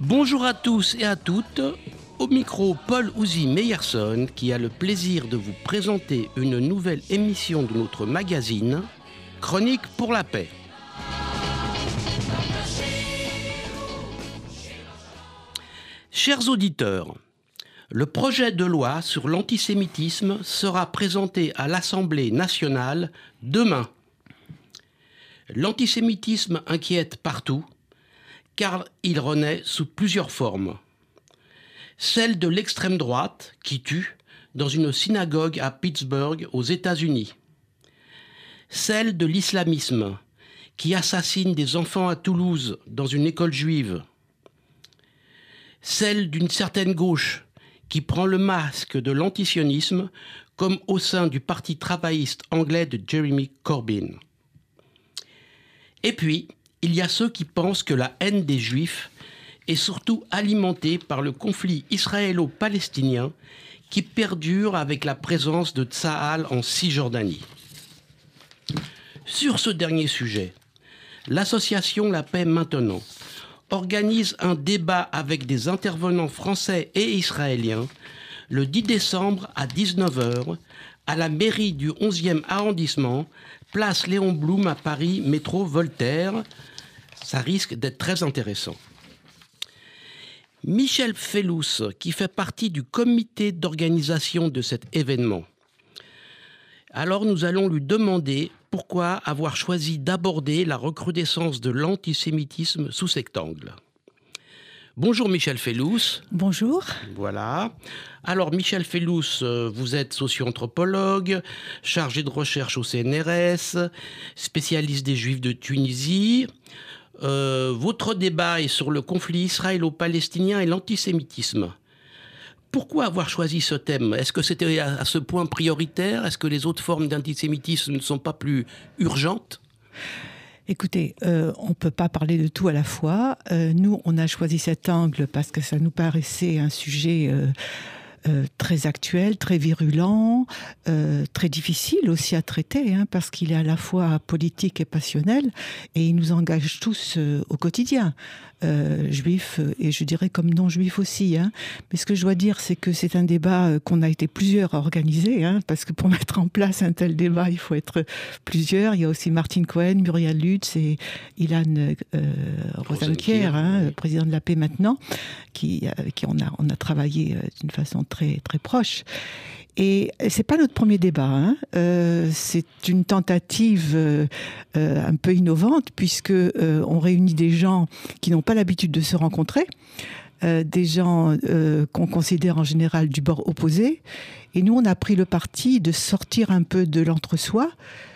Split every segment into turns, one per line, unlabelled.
Bonjour à tous et à toutes. Au micro, Paul Ouzy Meyerson qui a le plaisir de vous présenter une nouvelle émission de notre magazine Chronique pour la paix. Chers auditeurs, le projet de loi sur l'antisémitisme sera présenté à l'Assemblée nationale demain. L'antisémitisme inquiète partout, car il renaît sous plusieurs formes. Celle de l'extrême droite qui tue dans une synagogue à Pittsburgh aux États-Unis. Celle de l'islamisme qui assassine des enfants à Toulouse dans une école juive. Celle d'une certaine gauche qui prend le masque de l'antisionisme comme au sein du parti travailliste anglais de Jeremy Corbyn. Et puis, il y a ceux qui pensent que la haine des Juifs est surtout alimentée par le conflit israélo-palestinien qui perdure avec la présence de Tsahal en Cisjordanie. Sur ce dernier sujet, l'association La Paix Maintenant organise un débat avec des intervenants français et israéliens le 10 décembre à 19h à la mairie du 11e arrondissement, place Léon Blum à Paris, métro Voltaire. Ça risque d'être très intéressant. Michel Fellous, qui fait partie du comité d'organisation de cet événement. Alors nous allons lui demander pourquoi avoir choisi d'aborder la recrudescence de l'antisémitisme sous cet angle. Bonjour Michel Fellous.
Bonjour.
Voilà. Alors Michel Fellous, vous êtes socio-anthropologue, chargé de recherche au CNRS, spécialiste des Juifs de Tunisie. Votre débat est sur le conflit israélo-palestinien et l'antisémitisme. Pourquoi avoir choisi ce thème ? Est-ce que c'était à ce point prioritaire ? Est-ce que les autres formes d'antisémitisme ne sont pas plus urgentes ?
Écoutez, on ne peut pas parler de tout à la fois. Nous, on a choisi cet angle parce que ça nous paraissait un sujet très actuel, très virulent, très difficile aussi à traiter, parce qu'il est à la fois politique et passionnel, et il nous engage tous au quotidien, juifs et je dirais comme non-juifs aussi. Mais ce que je dois dire, c'est que c'est un débat qu'on a été plusieurs à organiser, parce que pour mettre en place un tel débat, il faut être plusieurs. Il y a aussi Martine Cohen, Muriel Lutz et Ilan Rosenkier, président de La Paix Maintenant, qui on a travaillé d'une façon très, très proche. Et c'est pas notre premier débat, c'est une tentative un peu innovante puisque on réunit des gens qui n'ont pas l'habitude de se rencontrer, des gens qu'on considère en général du bord opposé, et nous on a pris le parti de sortir un peu de l'entre-soi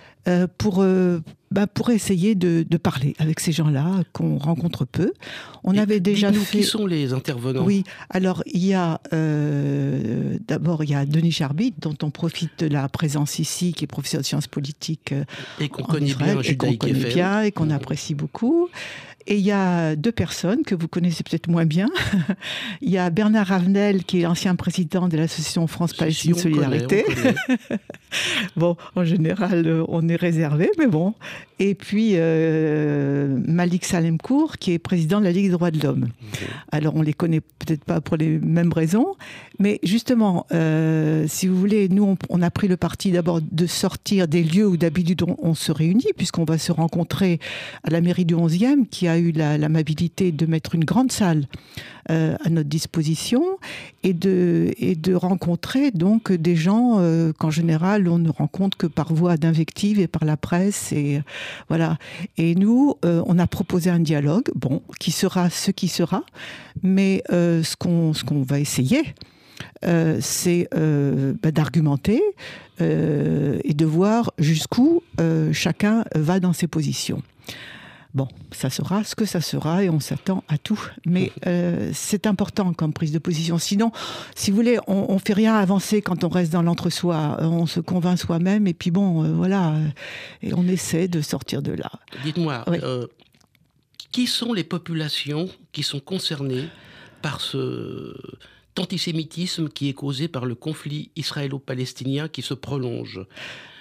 pour essayer de parler avec ces gens-là qu'on rencontre peu. On avait déjà fait...
Qui sont les intervenants ?
Oui, alors il y a d'abord il y a Denis Charbit, dont on profite de la présence ici, qui est professeur de sciences politiques
et qu'on
en
connaît
Israël,
bien,
et qu'on connaît bien et qu'on apprécie beaucoup. Et il y a deux personnes que vous connaissez peut-être moins bien. Il y a Bernard Ravenel, qui est l'ancien président de l'association France-Palestine Solidarité. Bon, en général, on est réservé, mais bon. Et puis Malik Salemkour, qui est président de la Ligue des droits de l'homme. Alors, on les connaît peut-être pas pour les mêmes raisons, mais justement, si vous voulez, nous, on a pris le parti d'abord de sortir des lieux où d'habitude on se réunit, puisqu'on va se rencontrer à la mairie du 11e, qui a eu l'amabilité de mettre une grande salle à notre disposition, et de rencontrer donc des gens qu'en général on ne rencontre que par voie d'invective et par la presse, et voilà. Et nous, on a proposé un dialogue, qui sera ce qui sera, mais ce qu'on va essayer, c'est d'argumenter et de voir jusqu'où chacun va dans ses positions. Bon, ça sera ce que ça sera et on s'attend à tout. Mais c'est important comme prise de position. Sinon, si vous voulez, on ne fait rien avancer quand on reste dans l'entre-soi. On se convainc soi-même et puis voilà. Et on essaie de sortir de là.
Dites-moi, qui sont les populations qui sont concernées par cet antisémitisme qui est causé par le conflit israélo-palestinien qui se prolonge ?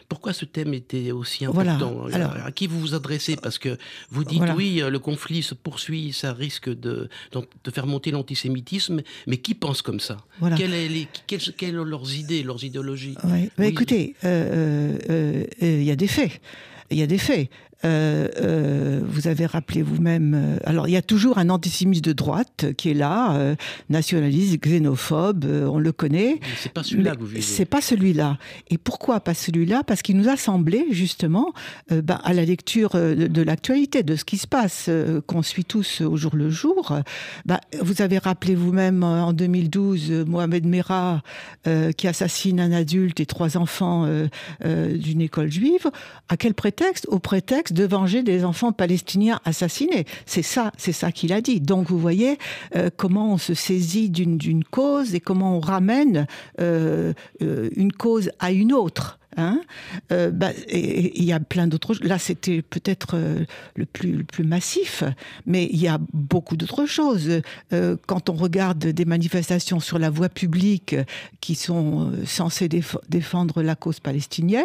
Pourquoi ce thème était aussi important? Alors, à qui vous vous adressez? Parce que vous dites, oui, le conflit se poursuit, ça risque de faire monter l'antisémitisme, mais qui pense comme ça? Quelles sont leurs idées, leurs idéologies?
Écoutez, il y a des faits. Il y a des faits. Vous avez rappelé vous-même... alors, il y a toujours un antisémitisme de droite qui est là, nationaliste, xénophobe, on le connaît.
Mais c'est pas celui-là que vous visez.
C'est pas celui-là. Et pourquoi pas celui-là? Parce qu'il nous a semblé, justement, à la lecture de l'actualité, de ce qui se passe, qu'on suit tous au jour le jour. Vous avez rappelé vous-même, en 2012, Mohamed Merah, qui assassine un adulte et 3 enfants d'une école juive. À quel prétexte? Au prétexte de venger des enfants palestiniens assassinés. C'est ça qu'il a dit. Donc vous voyez comment on se saisit d'une cause et comment on ramène une cause à une autre. Et il y a plein d'autres choses. Là, c'était peut-être le plus massif, mais il y a beaucoup d'autres choses. Quand on regarde des manifestations sur la voie publique qui sont censées défendre la cause palestinienne,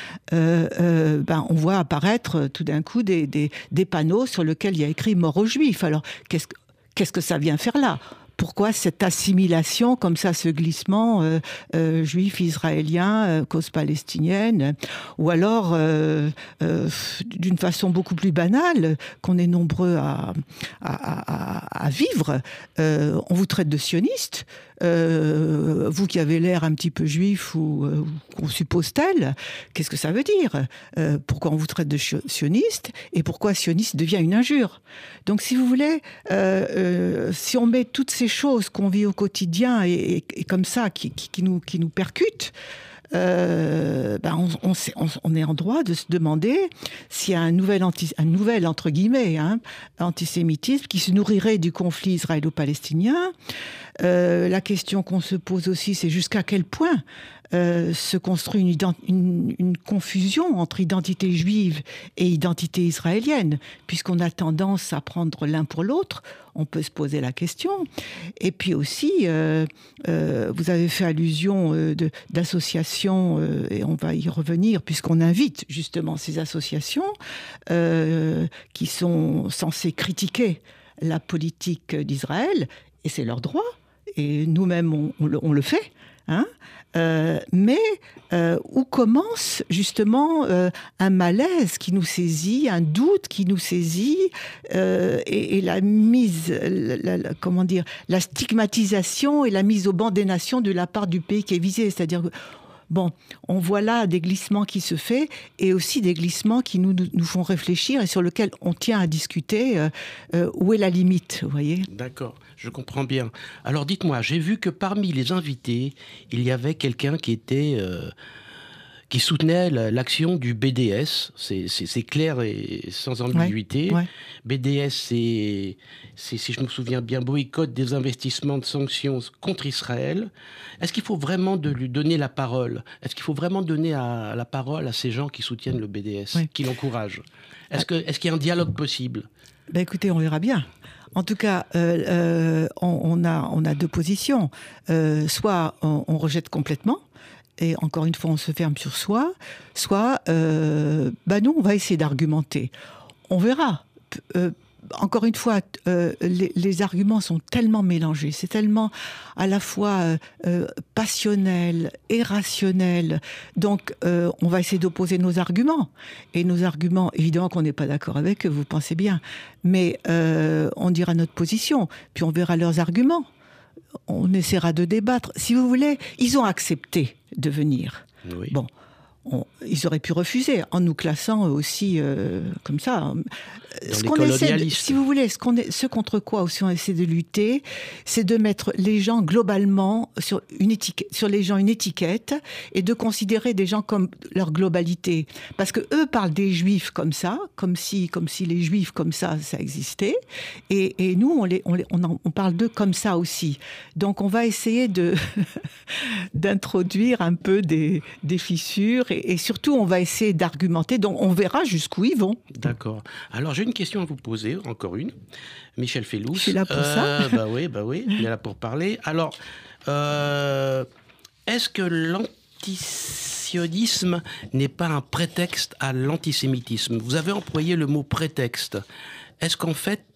on voit apparaître tout d'un coup des panneaux sur lesquels il y a écrit « Mort aux Juifs ». Alors, qu'est-ce que ça vient faire là ? Pourquoi cette assimilation, comme ça, ce glissement juif, israélien, cause palestinienne? Ou alors, d'une façon beaucoup plus banale, qu'on est nombreux à vivre, on vous traite de sioniste. Vous qui avez l'air un petit peu juif ou qu'on suppose tel, qu'est-ce que ça veut dire? Pourquoi on vous traite de sioniste et pourquoi sioniste devient une injure? Donc, si vous voulez, si on met toutes ces choses qu'on vit au quotidien et comme ça, qui nous percutent, on est en droit de se demander s'il y a un nouvel entre guillemets, antisémitisme qui se nourrirait du conflit israélo-palestinien. La question qu'on se pose aussi, c'est jusqu'à quel point se construit une confusion entre identité juive et identité israélienne, puisqu'on a tendance à prendre l'un pour l'autre. On peut se poser la question. Et puis aussi, vous avez fait allusion d'associations, et on va y revenir, puisqu'on invite justement ces associations qui sont censées critiquer la politique d'Israël, et c'est leur droit, et nous-mêmes on le fait. Mais où commence justement un malaise qui nous saisit, un doute qui nous saisit, et la mise, la stigmatisation et la mise au banc des nations de la part du pays qui est visé. C'est-à-dire que on voit là des glissements qui se font et aussi des glissements qui nous font réfléchir et sur lesquels on tient à discuter où est la limite, vous voyez ?
D'accord, je comprends bien. Alors dites-moi, j'ai vu que parmi les invités, il y avait quelqu'un qui qui soutenait l'action du BDS, c'est clair et sans ambiguïté. Ouais. BDS, c'est, si je me souviens bien, boycott des investissements de sanctions contre Israël. Est-ce qu'il faut vraiment lui donner la parole? Est-ce qu'il faut vraiment donner la parole à ces gens qui soutiennent le BDS, qui l'encouragent? Est-ce qu'il y a un dialogue possible?
Écoutez, on verra bien. En tout cas, on a 2 positions. Soit on rejette complètement, et encore une fois, on se ferme sur soi, soit, nous, on va essayer d'argumenter. On verra. Encore une fois, les arguments sont tellement mélangés, c'est tellement à la fois passionnel et rationnel. Donc, on va essayer d'opposer nos arguments. Et nos arguments, évidemment qu'on n'est pas d'accord avec eux, vous pensez bien. Mais on dira notre position, puis on verra leurs arguments. On essaiera de débattre. Si vous voulez, ils ont accepté de venir.
Oui.
Bon, ils auraient pu refuser en nous classant aussi comme ça.
Ce qu'on essaie,
si vous voulez, ce contre quoi aussi on essaie de lutter, c'est de mettre les gens globalement sur une étiquette et de considérer des gens comme leur globalité. Parce que eux parlent des juifs comme ça, comme si les juifs comme ça existait, et nous on parle d'eux comme ça aussi. Donc on va essayer d'introduire un peu des fissures et surtout on va essayer d'argumenter. Donc on verra jusqu'où ils vont.
D'accord. Alors j'ai une question à vous poser, encore une. Michel Fellous.
Je suis là pour ça.
Bah oui, il est là pour parler. Alors, est-ce que l'antisionisme l'antisionisme n'est pas un prétexte à l'antisémitisme. Vous avez employé le mot prétexte. Est-ce qu'en fait,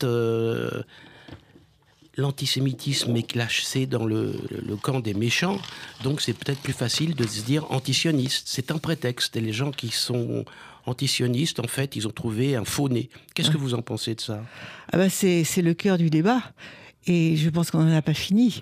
l'antisémitisme est classé dans le camp des méchants, donc c'est peut-être plus facile de se dire antisioniste. C'est un prétexte. Et les gens qui sont antisionistes, en fait, ils ont trouvé un faux nez. Qu'est-ce que vous en pensez de ça ?
C'est le cœur du débat. Et je pense qu'on n'en a pas fini.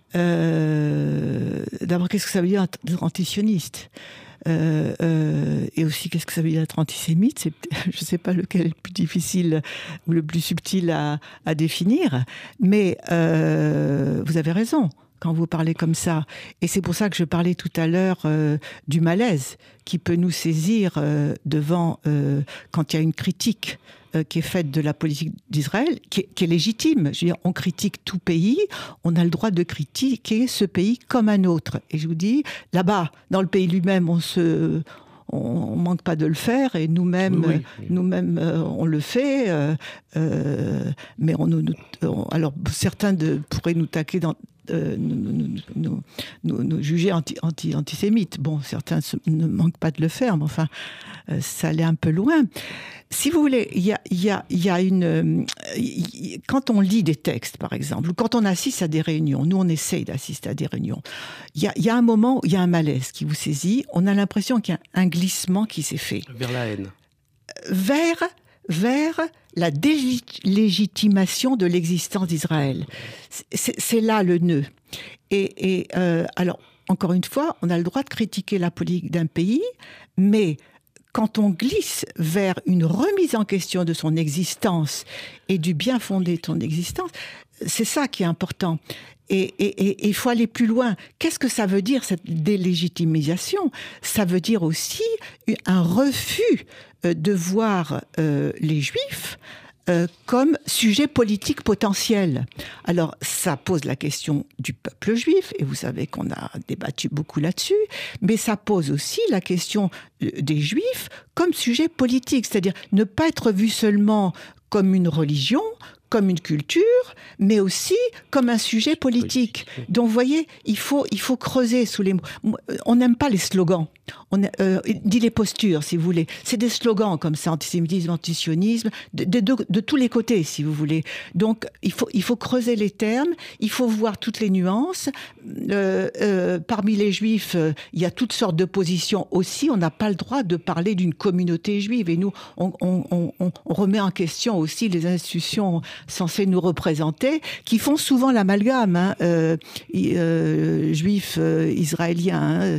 D'abord, qu'est-ce que ça veut dire être antisioniste ? Et aussi, qu'est-ce que ça veut dire être antisémite ? Je ne sais pas lequel est le plus difficile ou le plus subtil à définir. Mais vous avez raison quand vous parlez comme ça. Et c'est pour ça que je parlais tout à l'heure du malaise qui peut nous saisir devant quand il y a une critique qui est faite de la politique d'Israël, qui est légitime. Je veux dire, on critique tout pays, on a le droit de critiquer ce pays comme un autre. Et je vous dis, là-bas, dans le pays lui-même, on manque pas de le faire, et nous-mêmes, on le fait. Mais alors certains pourraient nous taquer nous juger antisémites. Bon, certains ne manquent pas de le faire, mais enfin, ça allait un peu loin. Si vous voulez, il y a une... Quand on lit des textes, par exemple, ou quand on assiste à des réunions, nous on essaye d'assister à des réunions, il y a un moment où il y a un malaise qui vous saisit, on a l'impression qu'il y a un glissement qui s'est fait.
Vers la haine.
Vers la délégitimation de l'existence d'Israël. C'est là le nœud. Alors, encore une fois, on a le droit de critiquer la politique d'un pays, mais quand on glisse vers une remise en question de son existence et du bien fondé de son existence, c'est ça qui est important. Et il faut aller plus loin. Qu'est-ce que ça veut dire, cette délégitimisation ? Ça veut dire aussi un refus de voir les Juifs comme sujet politique potentiel. Alors, ça pose la question du peuple juif, et vous savez qu'on a débattu beaucoup là-dessus, mais ça pose aussi la question des Juifs comme sujet politique, c'est-à-dire ne pas être vu seulement comme une religion, comme une culture, mais aussi comme un sujet politique. Donc, vous voyez, il faut creuser sous les mots. On n'aime pas les slogans. Dit les postures, si vous voulez. C'est des slogans comme ça, antisémitisme, antisionisme, de tous les côtés, si vous voulez. Donc, il faut creuser les termes, il faut voir toutes les nuances. Parmi les juifs, il y a toutes sortes de positions aussi. On n'a pas le droit de parler d'une communauté juive. Et nous, on remet en question aussi les institutions censées nous représenter, qui font souvent l'amalgame, juifs, israéliens.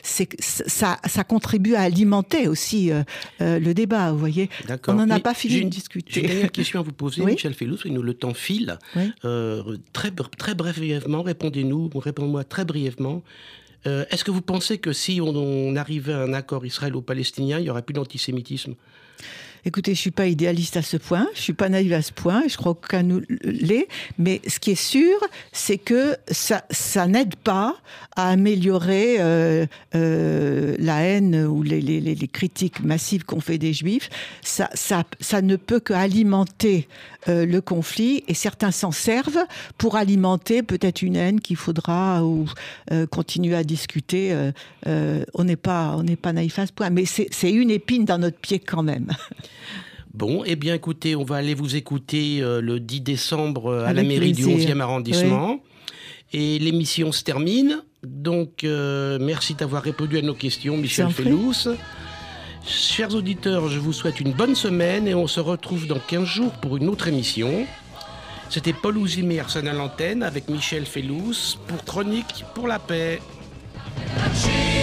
Ça contribue à alimenter aussi le débat, vous voyez.
D'accord.
On n'en a pas fini de discuter.
J'ai une dernière question à vous poser,
oui.
Michel Fellous, et nous le temps file. Oui. Très brièvement, répondez-moi très brièvement. Est-ce que vous pensez que si on arrivait à un accord israélo-palestinien, il n'y aurait plus d'antisémitisme ?
Écoutez, je ne suis pas idéaliste à ce point, je ne suis pas naïve à ce point, je crois qu'aucun nous l'est, mais ce qui est sûr, c'est que ça n'aide pas à améliorer la haine ou les critiques massives qu'on fait des Juifs. Ça ne peut qu'alimenter le conflit, et certains s'en servent pour alimenter peut-être une haine qu'il faudra continuer à discuter. On n'est pas naïf à ce point, mais c'est une épine dans notre pied quand même.
Bon, eh bien écoutez, on va aller vous écouter le 10 décembre à la mairie du 11e arrondissement. Oui. Et l'émission se termine. Donc, merci d'avoir répondu à nos questions, Michel Fellous. Chers auditeurs, je vous souhaite une bonne semaine et on se retrouve dans 15 jours pour une autre émission. C'était Paul Ouzime et Arsène à l'antenne avec Michel Fellous pour Chronique pour la paix.